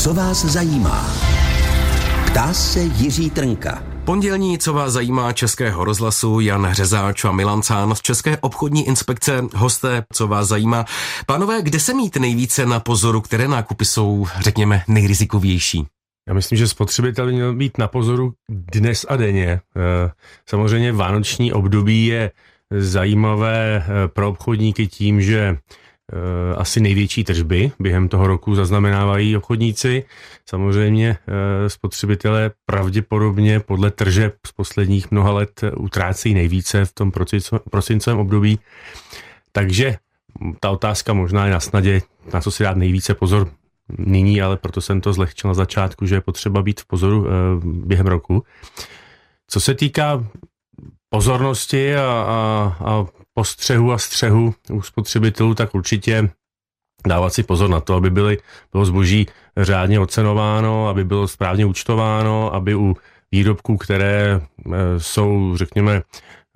Co vás zajímá? Ptá se Jiří Trnka. Pondělní Co vás zajímá Českého rozhlasu, Jan Řezáč a Milan Cán z České obchodní inspekce, hosté Co vás zajímá. Pánové, kde se mít nejvíce na pozoru, které nákupy jsou, řekněme, nejrizikovější? Já myslím, že spotřebitel by měl být na pozoru dnes a denně. Samozřejmě vánoční období je zajímavé pro obchodníky tím, že asi největší tržby během toho roku zaznamenávají obchodníci. Samozřejmě spotřebitelé pravděpodobně podle tržeb z posledních mnoha let utrácejí nejvíce v tom prosincovém období. Takže ta otázka možná je na snadě, na co si dát nejvíce pozor nyní, ale proto jsem to zlehčil na začátku, že je potřeba být v pozoru během roku. Co se týká pozornosti a postřehu a střehu u spotřebitelů, tak určitě dávat si pozor na to, aby bylo zboží řádně ocenováno, aby bylo správně účtováno, aby u výrobků, které jsou, řekněme,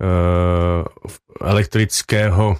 elektrického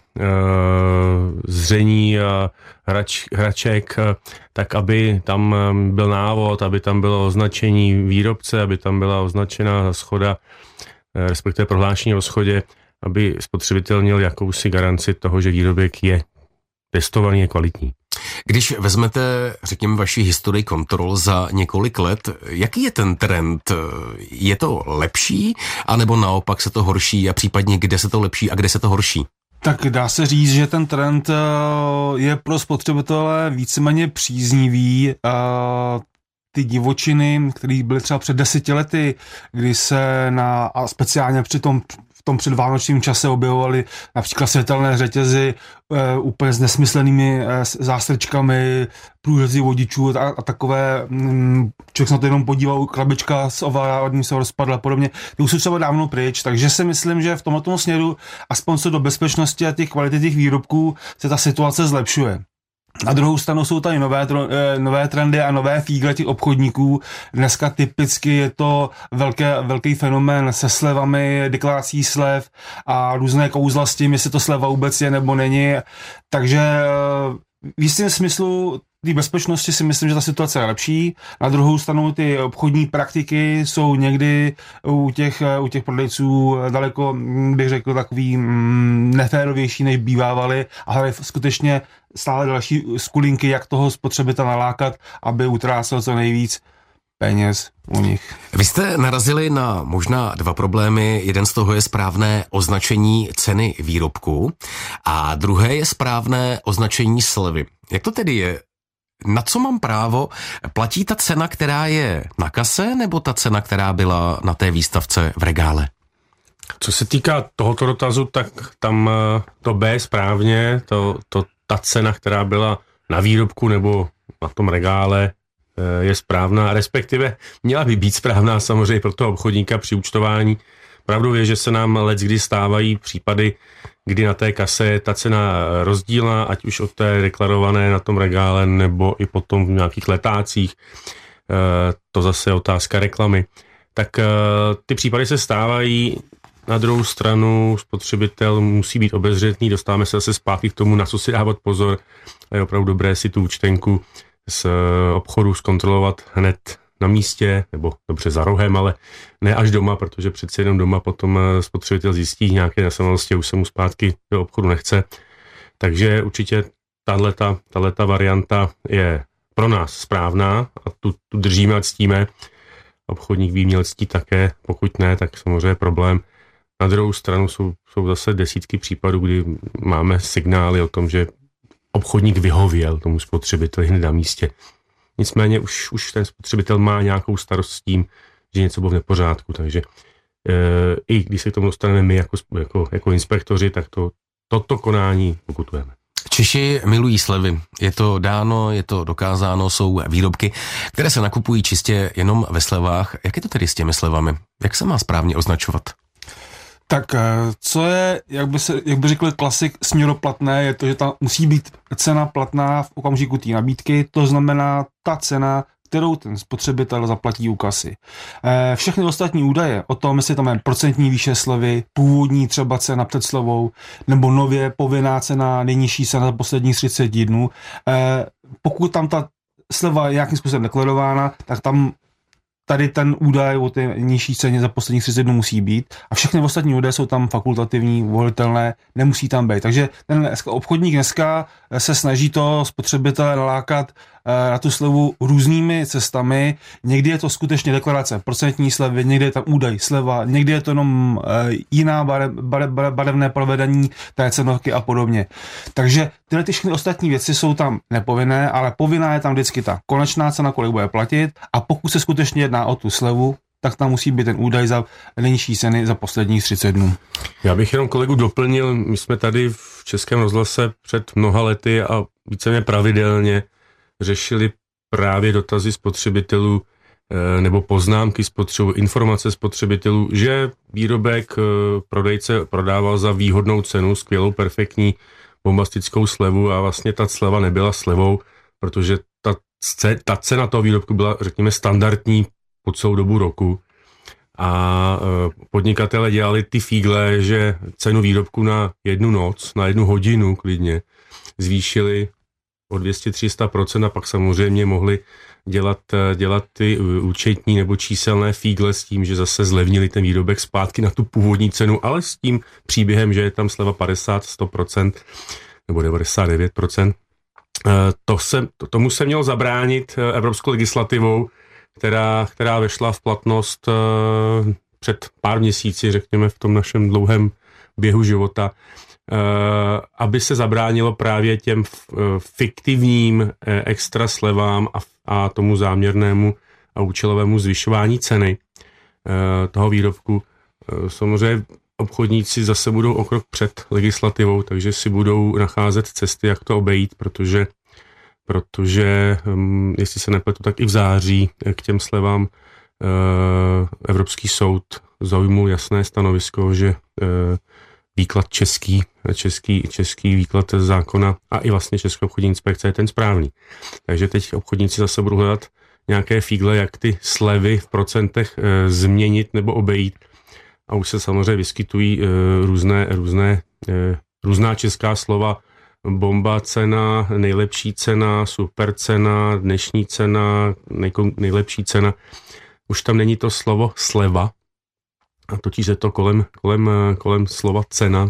zření hraček, tak aby tam byl návod, aby tam bylo označení výrobce, aby tam byla označena shoda, respektive prohlášení o shodě, aby spotřebitel měl jakousi garanci toho, že výrobek je testovaný, je kvalitní. Když vezmete, řekněme, vaši historii kontrol za několik let, jaký je ten trend? Je to lepší, anebo naopak se to horší a případně kde se to lepší a kde se to horší? Tak dá se říct, že ten trend je pro spotřebitele víceméně příznivý. Ty divočiny, které byly třeba před 10 lety, kdy se a speciálně v tom předvánočním čase objevovaly například světelné řetězy úplně s nesmyslenými zástrčkami, průřezy vodičů a takové, člověk se na to jenom podíval, krabička z oválání se rozpadla a podobně. Ty už jsou třeba dávno pryč, takže si myslím, že v tomto směru, aspoň co do bezpečnosti a těch kvality těch výrobků, se ta situace zlepšuje. Na druhou stranu jsou tady nové trendy a nové fígle těch obchodníků. Dneska typicky je to velký fenomén se slevami, deklarací slev a různé kouzla s tím, jestli to sleva vůbec je nebo není. Takže v jistém smyslu té bezpečnosti si myslím, že ta situace je lepší. Na druhou stranu ty obchodní praktiky jsou někdy u těch prodejců daleko, bych řekl, takový neférovější, než bývávaly, a hledají skutečně stále další skulinky, jak toho spotřebitele nalákat, aby utrácel co nejvíc peněz u nich. Vy jste narazili na možná 2 problémy. Jeden z toho je správné označení ceny výrobku a druhé je správné označení slevy. Jak to tedy je? Na co mám právo? Platí ta cena, která je na kase, nebo ta cena, která byla na té výstavce v regále? Co se týká tohoto dotazu, tak tam to B správně, ta cena, která byla na výrobku nebo na tom regále, je správná, respektive měla by být správná samozřejmě pro toho obchodníka při účtování. Pravdou je, že se nám leckdy stávají případy, kdy na té kase je ta cena rozdílná, ať už od té deklarované na tom regále, nebo i potom v nějakých letácích. To zase je otázka reklamy. Tak ty případy se stávají. Na druhou stranu spotřebitel musí být obezřetný, dostáváme se zase zpátky k tomu, na co si dávat pozor. A je opravdu dobré si tu účtenku z obchodu zkontrolovat hned na místě, nebo dobře za rohem, ale ne až doma, protože přeci jenom doma potom spotřebitel zjistí nějaké nesrovnalosti a už se mu zpátky do obchodu nechce. Takže určitě tahleta varianta je pro nás správná a tu držíme a ctíme. Obchodník by měl ctít také, pokud ne, tak samozřejmě problém. Na druhou stranu jsou zase desítky případů, kdy máme signály o tom, že obchodník vyhověl tomu spotřebiteli hned na místě. Nicméně už ten spotřebitel má nějakou starost s tím, že něco bylo v nepořádku, takže i když se k tomu dostaneme my jako inspektoři, tak toto konání pokutujeme. Češi milují slevy. Je to dáno, je to dokázáno, jsou výrobky, které se nakupují čistě jenom ve slevách. Jak je to tedy s těmi slevami? Jak se má správně označovat? Tak co je, jak by řekl klasik, směroplatné, je to, že tam musí být cena platná v okamžiku té nabídky, to znamená ta cena, kterou ten spotřebitel zaplatí u kasy. Všechny ostatní údaje o tom, jestli tam je procentní výše slevy, původní třeba cena před slevou, nebo nově povinná cena, nejnižší cena za posledních 30 dnů, pokud tam ta sleva je nějakým způsobem deklarována, tak tam tady ten údaj o té nižší ceně za posledních 30 dnů musí být a všechny ostatní údaje jsou tam fakultativní, volitelné, nemusí tam být. Takže ten obchodník dneska se snaží to spotřebitele nalákat na tu slevu různými cestami. Někdy je to skutečně deklarace procentní slevy, někdy je tam údaj sleva, někdy je to jenom jiná barevné provedení té cenovky a podobně. Takže tyhle všechny ostatní věci jsou tam nepovinné, ale povinná je tam vždycky ta konečná cena, kolik bude platit, a pokud se skutečně jedná o tu slevu, tak tam musí být ten údaj za nejnižší ceny za posledních 30 dnů. Já bych jenom kolegu doplnil, my jsme tady v Českém rozhlase před mnoha lety a víceméně pravidelně řešili právě dotazy spotřebitelů nebo poznámky spotřebitelů, informace spotřebitelů, že výrobek prodejce prodával za výhodnou cenu, skvělou, perfektní, bombastickou slevu a vlastně ta sleva nebyla slevou, protože ta cena toho výrobku byla, řekněme, standardní po celou dobu roku a podnikatele dělali ty fígle, že cenu výrobku na jednu noc, na 1 hodinu klidně zvýšili o 200-300% a pak samozřejmě mohli dělat ty účetní nebo číselné fígle s tím, že zase zlevnili ten výrobek zpátky na tu původní cenu, ale s tím příběhem, že je tam sleva 50-100% nebo 99%. Tomu se mělo zabránit evropskou legislativou, která vešla v platnost před pár měsíci, řekněme, v tom našem dlouhém běhu života, aby se zabránilo právě těm fiktivním extra slevám a tomu záměrnému a účelovému zvyšování ceny toho výrobku. Samozřejmě obchodníci zase budou o krok před legislativou, takže si budou nacházet cesty, jak to obejít, protože jestli se nepletu, tak i v září k těm slevám Evropský soud zaujmul jasné stanovisko, že výklad český výklad zákona a i vlastně Česká obchodní inspekce je ten správný. Takže teď obchodníci zase budou hledat nějaké fígle, jak ty slevy v procentech změnit nebo obejít. A už se samozřejmě vyskytují různá česká slova, bomba cena, nejlepší cena, super cena, dnešní cena, nejlepší cena. Už tam není to slovo sleva, a totiž je to kolem slova cena.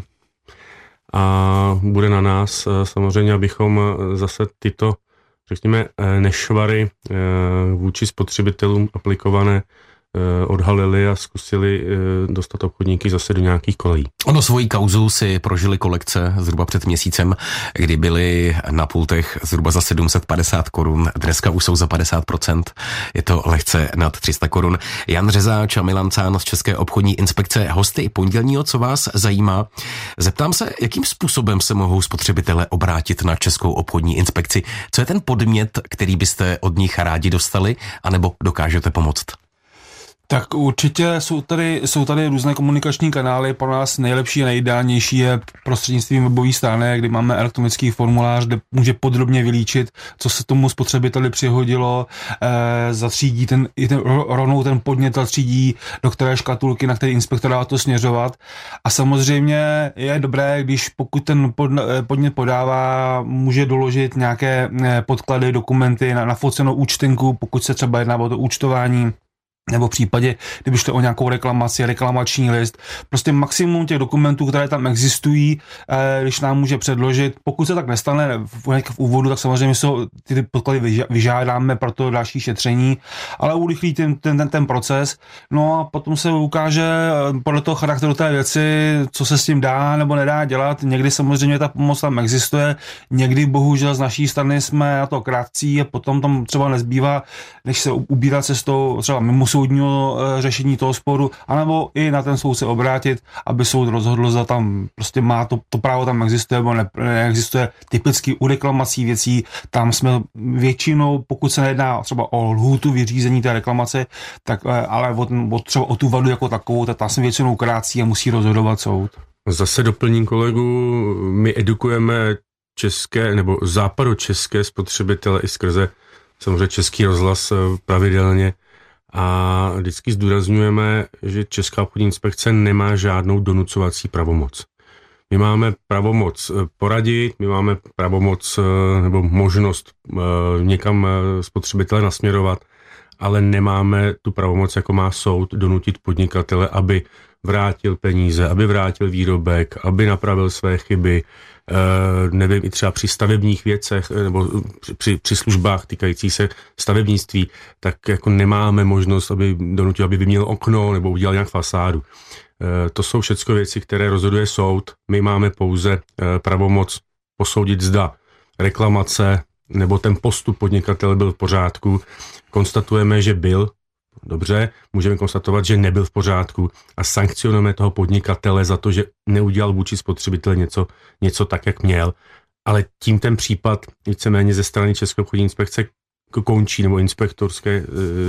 A bude na nás samozřejmě, abychom zase tyto, řekněme, nešvary vůči spotřebitelům aplikované odhalili a zkusili dostat obchodníky zase do nějakých kolejí. Ono svoji kauzu si prožili kolekce zhruba před měsícem, kdy byly na pultech zhruba za 750 korun, dneska už jsou za 50%, je to lehce nad 300 korun. Jan Řezáč a Milan Cán z České obchodní inspekce, hosty pondělního, co vás zajímá. Zeptám se, jakým způsobem se mohou spotřebitelé obrátit na Českou obchodní inspekci? Co je ten podnět, který byste od nich rádi dostali, anebo dokážete pomoct? Tak určitě jsou tady různé komunikační kanály. Pro nás nejlepší a nejideálnější je prostřednictvím webových stránek, kdy máme elektronický formulář, kde může podrobně vylíčit, co se tomu spotřebiteli přihodilo, zatřídí rovnou ten podnět zatřídí, do které škatulky, na který inspektorát to směřovat. A samozřejmě je dobré, když pokud ten podnět podává, může doložit nějaké podklady, dokumenty na nafocenou účtenku, pokud se třeba jedná o to účtování, nebo v případě, kdyby šlo o nějakou reklamaci, reklamační list. Prostě maximum těch dokumentů, které tam existují, když nám může předložit. Pokud se tak nestane v úvodu, tak samozřejmě ty podklady vyžádáme pro to další šetření, ale urychlí ten proces. No a potom se ukáže podle toho charakteru té věci, co se s tím dá nebo nedá dělat. Někdy samozřejmě ta pomoc tam existuje, někdy bohužel z naší strany jsme na to krátcí a potom tam třeba nezbývá, než se ubírat cestou třeba mimo soudního řešení toho sporu, anebo i na ten soud se obrátit, aby soud rozhodl, zda tam prostě má to právo tam existuje, nebo neexistuje. Typicky u reklamací věcí, tam jsme většinou, pokud se nejedná třeba o lhůtu vyřízení té reklamace, tak ale třeba o tu vadu jako takovou, tak tam jsme většinou krátcí a musí rozhodovat soud. Zase doplním kolegu, my edukujeme české nebo západočeské spotřebitele i skrze samozřejmě Český rozhlas pravidelně. A vždycky zdůrazňujeme, že Česká obchodní inspekce nemá žádnou donucovací pravomoc. My máme pravomoc poradit, my máme pravomoc nebo možnost někam spotřebitele nasměrovat, ale nemáme tu pravomoc, jako má soud, donutit podnikatele, aby vrátil peníze, aby vrátil výrobek, aby napravil své chyby, nevím, i třeba při stavebních věcech nebo při službách týkající se stavebnictví, tak jako nemáme možnost, aby donutil, aby vyměnil okno nebo udělal nějak fasádu. To jsou všechno věci, které rozhoduje soud. My máme pouze pravomoc posoudit, zda reklamace nebo ten postup podnikatele byl v pořádku. Konstatujeme, že byl. Dobře, můžeme konstatovat, že nebyl v pořádku a sankcionujeme toho podnikatele za to, že neudělal vůči spotřebiteli něco tak, jak měl. Ale tím ten případ víceméně ze strany České obchodní inspekce končí, nebo inspektorské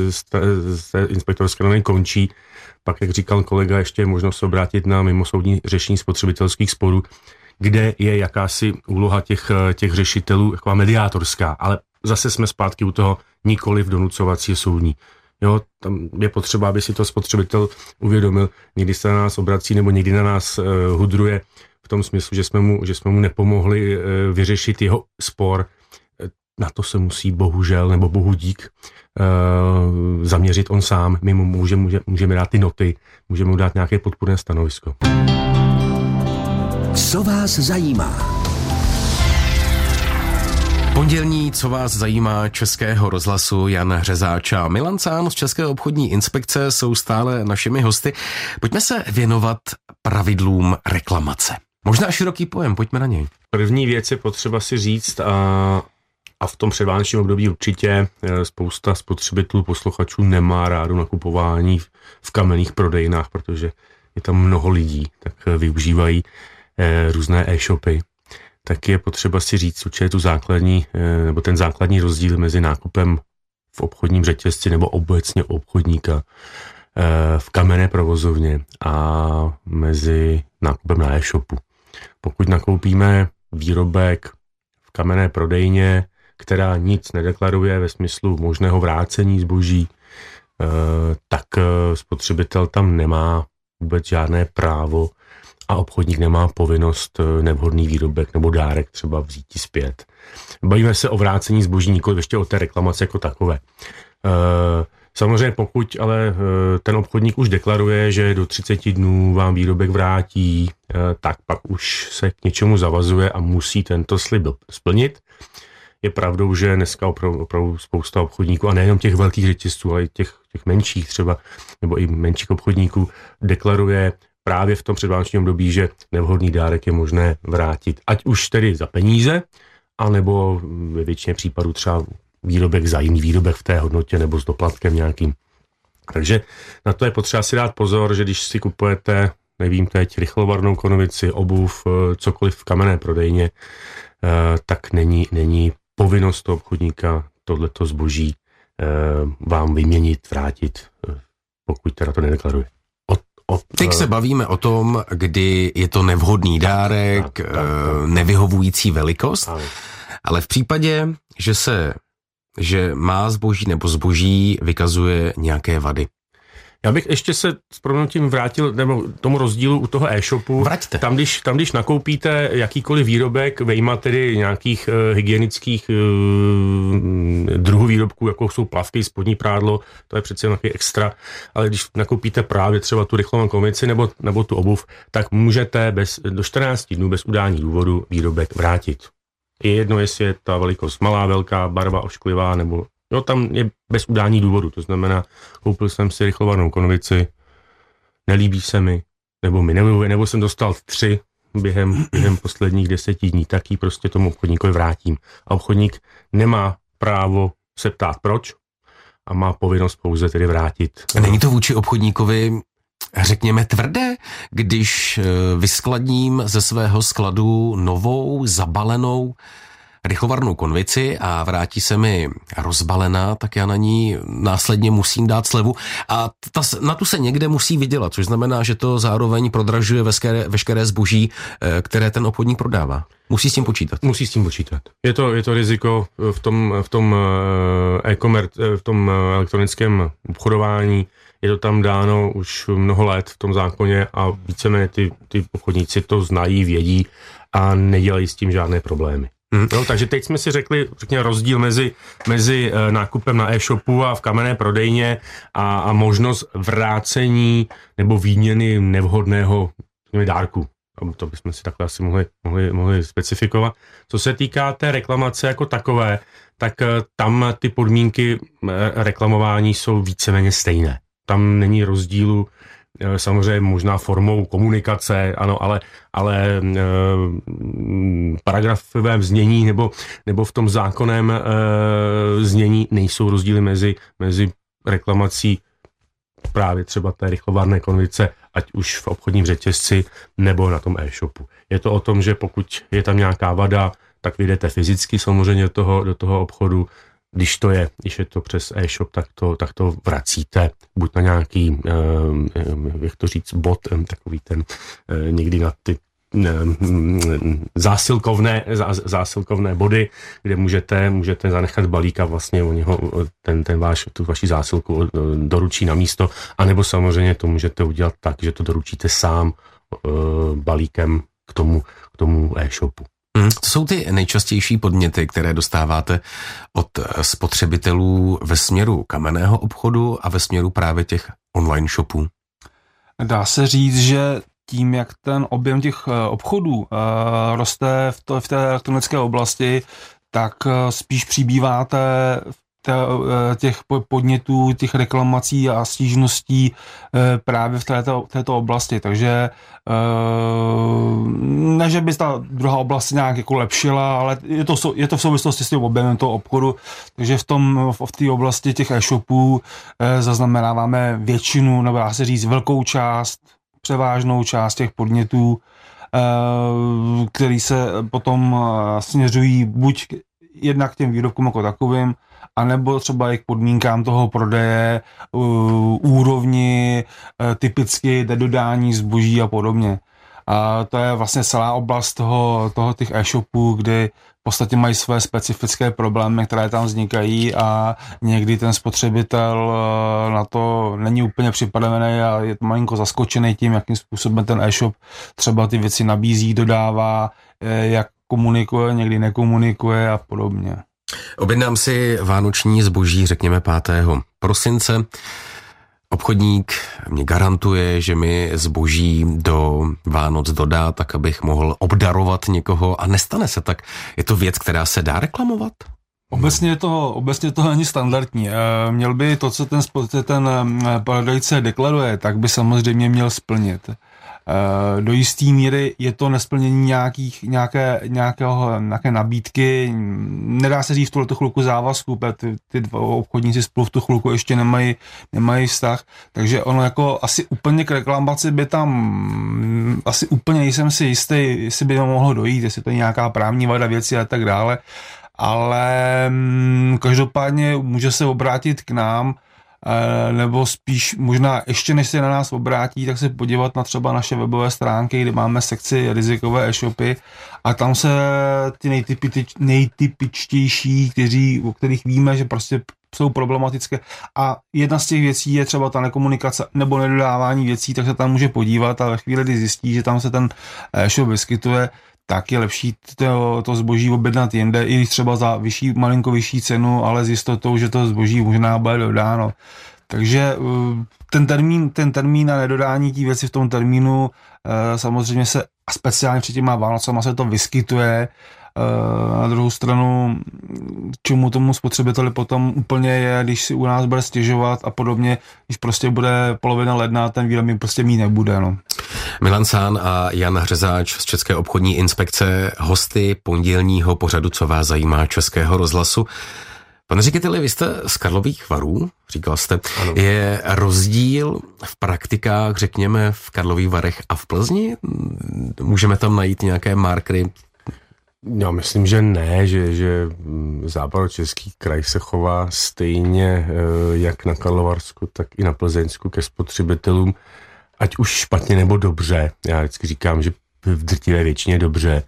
normy končí. Pak, jak říkal kolega, ještě je možnost se obrátit na mimosoudní řešení spotřebitelských sporů, kde je jakási úloha těch řešitelů taková mediátorská, ale zase jsme zpátky u toho nikoli v donucovací soudní. Jo, tam je potřeba, aby si to spotřebitel uvědomil, někdy se na nás obrací nebo někdy na nás hudruje v tom smyslu, že jsme mu nepomohli vyřešit jeho spor. Na to se musí bohužel, nebo bohu dík, zaměřit on sám. My mu můžeme dát ty noty, můžeme mu dát nějaké podpůrné stanovisko. Co vás zajímá? Pondělní Co vás zajímá Českého rozhlasu Jan Řezáč a Milan Cán z České obchodní inspekce jsou stále našimi hosty. Pojďme se věnovat pravidlům reklamace. Možná široký pojem, pojďme na něj. První věc je potřeba si říct a v tom předvánočním období určitě spousta spotřebitelů, posluchačů nemá rádo nakupování v kamenných prodejnách, protože je tam mnoho lidí, tak využívají různé e-shopy. Tak je potřeba si říct, co je tu základní, nebo ten základní rozdíl mezi nákupem v obchodním řetězci nebo obecně obchodníka v kamenné provozovně a mezi nákupem na e-shopu. Pokud nakoupíme výrobek v kamenné prodejně, která nic nedeklaruje ve smyslu možného vrácení zboží, tak spotřebitel tam nemá vůbec žádné právo a obchodník nemá povinnost nevhodný výrobek nebo dárek třeba vzít zpět. Bavíme se o vrácení zboží, nikoli ještě o té reklamaci jako takové. Samozřejmě pokud ale ten obchodník už deklaruje, že do 30 dnů vám výrobek vrátí, tak pak už se k něčemu zavazuje a musí tento slib splnit. Je pravdou, že dneska opravdu spousta obchodníků, a nejenom těch velkých řetězců, ale i těch menších třeba, nebo i menších obchodníků, deklaruje právě v tom předvánočním období, že nevhodný dárek je možné vrátit. Ať už tedy za peníze, anebo ve většině případů třeba výrobek za jiný výrobek v té hodnotě nebo s doplatkem nějakým. Takže na to je potřeba si dát pozor, že když si kupujete, nevím teď, rychlovarnou konvici, obuv, cokoliv v kamenné prodejně, tak není povinnost toho obchodníka tohleto zboží vám vyměnit, vrátit, pokud teda to nedeklaruje. Teď se bavíme o tom, kdy je to nevhodný dárek, nevyhovující velikost, ale v případě, že má zboží nebo zboží vykazuje nějaké vady. Já bych ještě se s proměnutím vrátil nebo tomu rozdílu u toho e-shopu. Vraťte. Tam, když nakoupíte jakýkoliv výrobek, vyjma tedy nějakých hygienických druhů výrobků, jako jsou plavky, spodní prádlo, to je přece nějaký extra, ale když nakoupíte právě třeba tu rychlou konvici nebo tu obuv, tak můžete do 14 dnů bez udání důvodu výrobek vrátit. Je jedno, jestli je ta velikost malá, velká, barva ošklivá, nebo tam je bez udání důvodu, to znamená, koupil jsem si rychlovarnou konvici, nelíbí se mi, nebo mi nevyhovuje, nebo jsem dostal 3 během posledních 10 dní, tak ji prostě tomu obchodníkovi vrátím. A obchodník nemá právo se ptát proč a má povinnost pouze tedy vrátit. Není to vůči obchodníkovi, řekněme, tvrdé, když vyskladním ze svého skladu novou, zabalenou rychlovarnou konvici a vrátí se mi rozbalená, tak já na ní následně musím dát slevu a na tu se někde musí vydělat, což znamená, že to zároveň prodražuje veškeré zboží, které ten obchodník prodává. Musí s tím počítat. Musí s tím počítat. Je to riziko v tom e-commerce, v tom elektronickém obchodování. Je to tam dáno už mnoho let v tom zákoně a víceméně ty obchodníci to znají, vědí a nedělají s tím žádné problémy. No, takže teď jsme si řekli rozdíl mezi nákupem na e-shopu a v kamenné prodejně a možnost vrácení nebo výměny nevhodného dárku. To bychom si takhle asi mohli specifikovat. Co se týká té reklamace jako takové, tak tam ty podmínky reklamování jsou víceméně stejné. Tam není rozdílu, samozřejmě možná formou komunikace, ano, ale paragrafovém znění nebo v tom zákonném znění nejsou rozdíly mezi reklamací právě třeba té rychlovarné konvice, ať už v obchodním řetězci nebo na tom e-shopu. Je to o tom, že pokud je tam nějaká vada, tak vy jdete fyzicky samozřejmě do toho obchodu. Když je to přes e-shop, tak to vracíte buď na nějaký, jak to říct, bod, takový ten někdy na ty zásilkovné body, kde můžete zanechat balík a vlastně tu vaši zásilku doručí na místo, anebo samozřejmě to můžete udělat tak, že to doručíte sám balíkem k tomu e-shopu. Co jsou ty nejčastější podněty, které dostáváte od spotřebitelů ve směru kamenného obchodu a ve směru právě těch online shopů? Dá se říct, že tím, jak ten objem těch obchodů roste v té elektronické oblasti, tak spíš přibýváte těch podnětů, těch reklamací a stížností právě v této oblasti. Takže ne, že by ta druhá oblast nějak jako lepšila, ale je to v souvislosti s tím objemem toho obchodu. Takže v té oblasti těch e-shopů zaznamenáváme většinu, nebo dá se říct velkou část, převážnou část těch podnětů, který se potom směřují buď jednak k těm výrobkům jako takovým, anebo třeba i k podmínkám toho prodeje, úrovni, typicky dodání zboží a podobně. A to je vlastně celá oblast toho těch e-shopů, kdy v podstatě mají své specifické problémy, které tam vznikají a někdy ten spotřebitel na to není úplně připravený a je malinko zaskočený tím, jakým způsobem ten e-shop třeba ty věci nabízí, dodává, jak komunikuje, někdy nekomunikuje a podobně. Objednám si vánoční zboží, řekněme 5. prosince. Obchodník mě garantuje, že mi zboží do Vánoc dodá, tak abych mohl obdarovat někoho a nestane se tak. Je to věc, která se dá reklamovat? Obecně to není standardní. Měl by to, co ten prodejce deklaruje, tak by samozřejmě měl splnit. Do jisté míry je to nesplnění nějaké nabídky. Nedá se říct v tuto chvilku závazku, protože ty dva obchodníci spolu v tu chvilku ještě nemají vztah, takže ono jako asi úplně k reklamaci by tam asi úplně nejsem si jistý, jestli by to mohlo dojít, jestli to je nějaká právní vada věci a tak dále, ale každopádně může se obrátit k nám, nebo spíš možná ještě než se na nás obrátí, tak se podívat na třeba naše webové stránky, kde máme sekci rizikové e-shopy a tam se ty nejtypičtější, o kterých víme, že prostě jsou problematické a jedna z těch věcí je třeba ta nekomunikace nebo nedodávání věcí, tak se tam může podívat a ve chvíli, kdy zjistí, že tam se ten e-shop vyskytuje, tak je lepší to zboží objednat jinde, i třeba za malinko vyšší cenu, ale s jistotou, že to zboží možná bude dodáno. Takže ten termín na nedodání tí věci v tom termínu samozřejmě se, a speciálně před těma Vánocama se to vyskytuje. Na druhou stranu, čemu tomu spotřebiteli potom úplně je, když si u nás bude stěžovat a podobně, když prostě bude polovina ledna, ten výrobek prostě mít nebude. No. Milan Sán a Jan Hřezáč z České obchodní inspekce, hosty pondělního pořadu Co vás zajímá Českého rozhlasu. Pane řediteli, vy jste z Karlových Varů, říkal jste, ano. Je rozdíl v praktikách, řekněme, v Karlových Varech a v Plzni? Můžeme tam najít nějaké markery? Já myslím, že ne, že Západočeský kraj se chová stejně jak na Karlovarsku, tak i na Plzeňsku ke spotřebitelům, ať už špatně nebo dobře. Já vždycky říkám, že v drtivé většině dobře.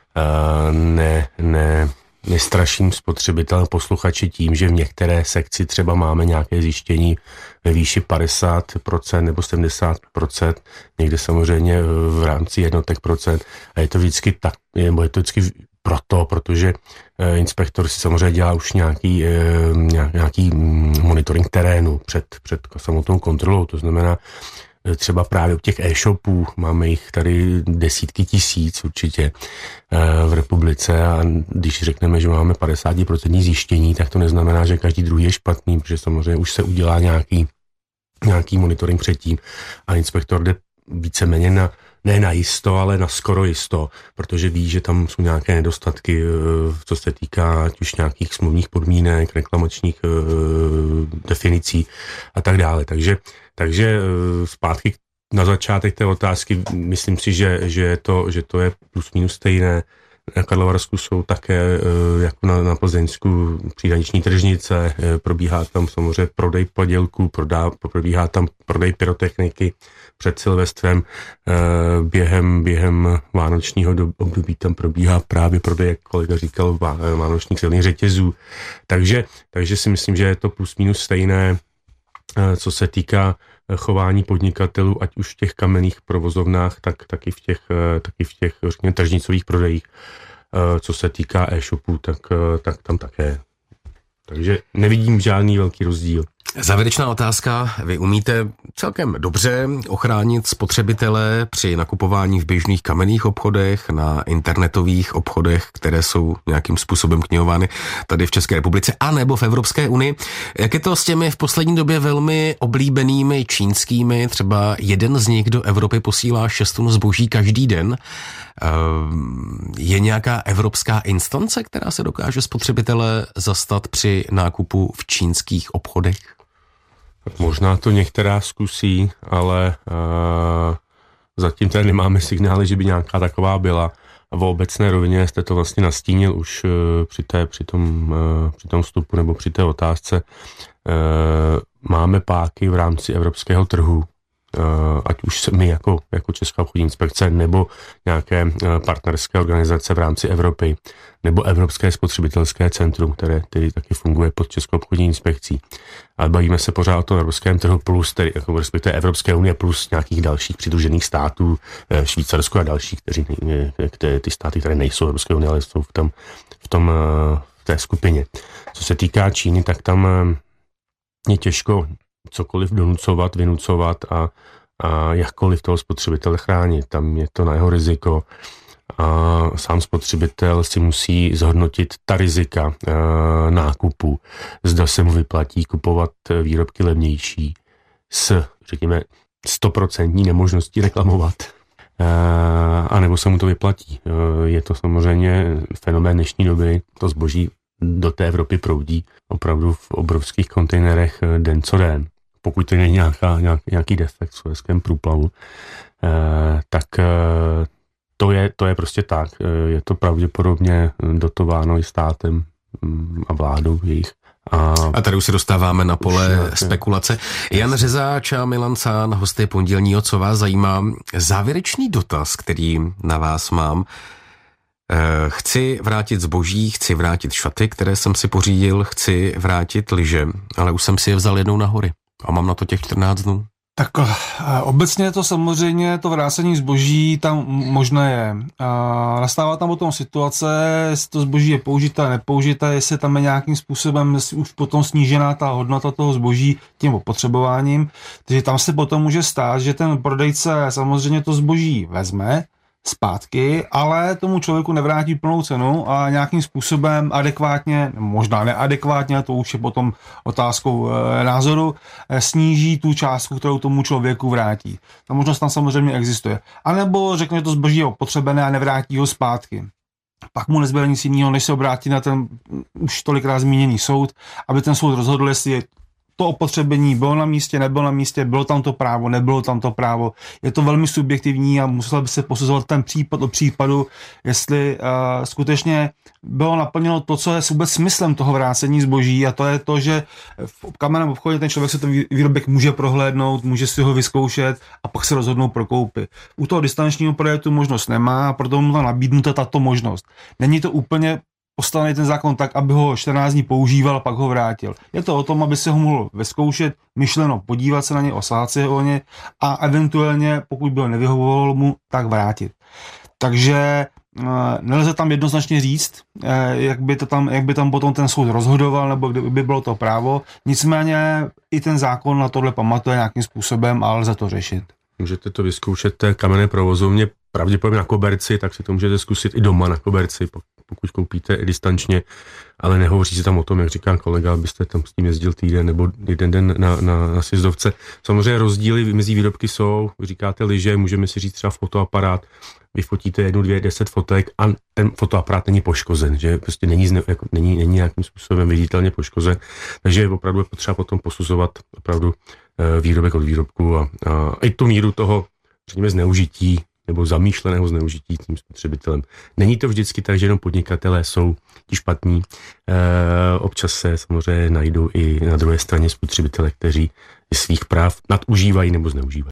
Nestraším spotřebitel posluchači tím, že v některé sekci třeba máme nějaké zjištění ve výši 50% nebo 70%, někde samozřejmě v rámci jednotek procent. A je to vždycky tak, nebo je to vždycky protože inspektor si samozřejmě dělá už nějaký monitoring terénu před samotnou kontrolou. To znamená, třeba právě u těch e-shopů, máme jich tady desítky tisíc určitě v republice a když řekneme, že máme 50% zjištění, tak to neznamená, že každý druhý je špatný, protože samozřejmě už se udělá nějaký monitoring předtím a inspektor jde víceméně ne na jisto, ale na skoro jisto, protože ví, že tam jsou nějaké nedostatky, co se týká ať už nějakých smluvních podmínek, reklamačních definicí a tak dále. Takže zpátky na začátek té otázky, myslím si, že to je plus minus stejné. Na Karlovarsku jsou také, jako na Plzeňsku, příhraniční tržnice, probíhá tam samozřejmě prodej padělků, probíhá tam prodej pyrotechniky před Silvestrem, během vánočního období tam probíhá právě prodej, jak kolega říkal, vánočních silných řetězů. Takže si myslím, že je to plus minus stejné, co se týká chování podnikatelů, ať už v těch kamenných provozovnách, tak i v těch řekněme, tržnicových prodejích. Co se týká e-shopů, tak tam také. Takže nevidím žádný velký rozdíl. Závěrečná otázka. Vy umíte celkem dobře ochránit spotřebitele při nakupování v běžných kamenných obchodech, na internetových obchodech, které jsou nějakým způsobem knihovány tady v České republice a nebo v Evropské unii. Jak je to s těmi v poslední době velmi oblíbenými čínskými, třeba jeden z nich do Evropy posílá 6 tun zboží každý den. Je nějaká evropská instance, která se dokáže spotřebitele zastat při nákupu v čínských obchodech? Tak možná to některá zkusí, ale zatím tady nemáme signály, že by nějaká taková byla. A v obecné rovině jste to vlastně nastínil už při tom vstupu nebo při té otázce. Máme páky v rámci evropského trhu, ať už my jako Česká obchodní inspekce nebo nějaké partnerské organizace v rámci Evropy nebo Evropské spotřebitelské centrum, které tedy taky funguje pod Českou obchodní inspekcí. Ale bavíme se pořád o tom evropském trhu plus, tedy jako respektive Evropské unie plus nějakých dalších přidružených států, Švýcarsko a další, ty státy, které nejsou Evropské unie, ale jsou v té skupině. Co se týká Číny, tak tam je těžko cokoliv donucovat, vynucovat a jakkoliv toho spotřebitele chránit. Tam je to na jeho riziko a sám spotřebitel si musí zhodnotit ta rizika nákupu. Zda se mu vyplatí kupovat výrobky levnější s, řekněme, 100% nemožností reklamovat. A nebo se mu to vyplatí. Je to samozřejmě fenomén dnešní doby, to zboží do té Evropy proudí opravdu v obrovských kontejnerech den co den. Pokud to není nějaký defekt v Suezském průplavu, tak to je prostě tak. Je to pravděpodobně dotováno i státem a vládou jejich. A tady už se dostáváme na pole spekulace. Jan Řezáč a Milan Cán, hosty pondělního Co vás zajímá. Závěrečný dotaz, který na vás mám. Chci vrátit zboží, chci vrátit šaty, které jsem si pořídil, chci vrátit lyže, ale už jsem si je vzal jednou na hory a mám na to těch 14 dnů. Tak obecně to samozřejmě, to vrácení zboží tam možné je. Nastává tam potom situace, jestli to zboží je použité, nepoužité, jestli tam je nějakým způsobem už potom snížená ta hodnota toho zboží tím opotřebováním. Takže tam se potom může stát, že ten prodejce samozřejmě to zboží vezme zpátky, ale tomu člověku nevrátí plnou cenu a nějakým způsobem adekvátně, možná neadekvátně, to už je potom otázkou názoru, sníží tu částku, kterou tomu člověku vrátí. Ta možnost tam samozřejmě existuje. A nebo řekne, že to zboží je opotřebené a nevrátí ho zpátky. Pak mu nezbyde nic jiného, než se obrátí na ten už tolikrát zmíněný soud, aby ten soud rozhodl, jestli to opotřebení bylo na místě, nebylo na místě, bylo tam to právo, nebylo tam to právo. Je to velmi subjektivní a musel by se posuzovat ten případ od případu, jestli skutečně bylo naplněno to, co je vůbec smyslem toho vrácení zboží, a to je to, že v kamenném obchodě ten člověk se ten výrobek může prohlédnout, může si ho vyzkoušet a pak se rozhodnout pro koupi. U toho distančního projektu možnost nemá, a proto mu tam nabídnuta tato možnost. Není to úplně postavený ten zákon tak, aby ho 14 dní používal a pak ho vrátil. Je to o tom, aby se ho mohl vyzkoušet, myšleno podívat se na ně, osát se o ně a eventuálně, pokud by ho nevyhovovalo mu, tak vrátit. Takže nelze tam jednoznačně říct, jak by tam potom ten soud rozhodoval, nebo kdyby bylo to právo. Nicméně i ten zákon na tohle pamatuje nějakým způsobem a lze to řešit. Můžete to vyzkoušet té kamenné provozovně, pravděpodobně na koberci, tak si to můžete zkusit i doma na koberci, pokud koupíte distančně, ale nehovoří se tam o tom, jak říká kolega, abyste tam s tím jezdil týden nebo jeden den na sjezdovce. Samozřejmě rozdíly mezi výrobky jsou, vy říkáte lyže, můžeme si říct třeba fotoaparát, vyfotíte 1, 2, 10 fotek a ten fotoaparát není poškozen, že prostě není nějakým způsobem viditelně poškozen, takže je opravdu potřeba potom posuzovat opravdu výrobek od výrobku a i tu míru toho, řekněme, zneužití nebo zamýšleného zneužití tím spotřebitelem. Není to vždycky tak, že jenom podnikatelé jsou ti špatní. Občas se samozřejmě najdou i na druhé straně spotřebitele, kteří svých práv nadužívají nebo zneužívají.